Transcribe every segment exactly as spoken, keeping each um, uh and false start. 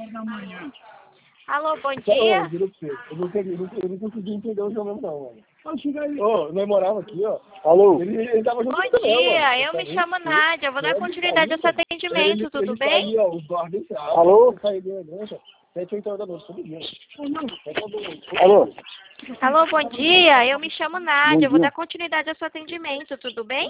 Alô, bom dia. Ô, juro pra você, eu não, peguei, eu não, eu não consegui entender o seu nome não, mano. Ô, nós morava aqui, ó. Alô? Ele, ele tava junto Bom com você, dia, mano. eu me chamo Nádia, eu vou dar continuidade ao seu atendimento, Ele, tudo ele bem? saía, ó, os guardas entravam. Alô? Saía de elegância, sete, oito horas da noite, todo dia. Alô? Alô, bom dia, eu me chamo Nádia, eu vou dia. dar continuidade ao seu atendimento, tudo bem?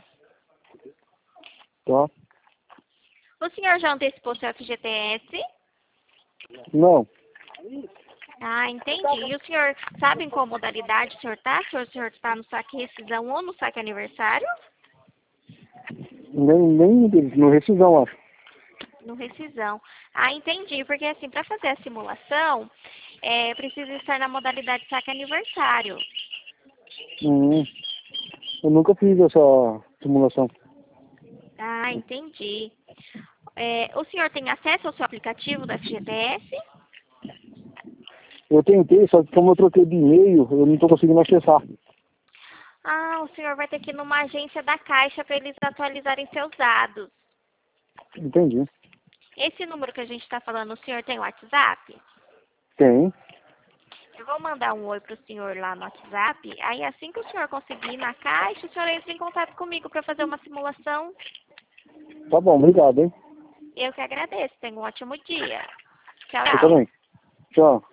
Tá. O senhor já antecipou seu F G T S? Não. Ah, entendi. E o senhor sabe em qual modalidade o senhor está? Se o senhor está no saque rescisão ou no saque aniversário? Nem, nem no rescisão, acho. No rescisão. Ah, entendi. Porque assim, para fazer a simulação, é, precisa estar na modalidade saque aniversário. Hum. Eu nunca fiz essa simulação. Ah, entendi. É, o senhor tem acesso ao seu aplicativo da F G T S? Eu tentei, só que como eu troquei de e-mail, eu não tô conseguindo acessar. Ah, o senhor vai ter que ir numa agência da Caixa para eles atualizarem seus dados. Entendi. Esse número que a gente está falando, o senhor tem WhatsApp? Tem. Eu vou mandar um oi pro senhor lá no WhatsApp. Aí assim que o senhor conseguir ir na Caixa, o senhor entra em contato comigo para fazer uma simulação. Tá bom, obrigado, hein? Eu que agradeço. Tenha um ótimo dia. Tchau, Eu tchau. também. Tchau.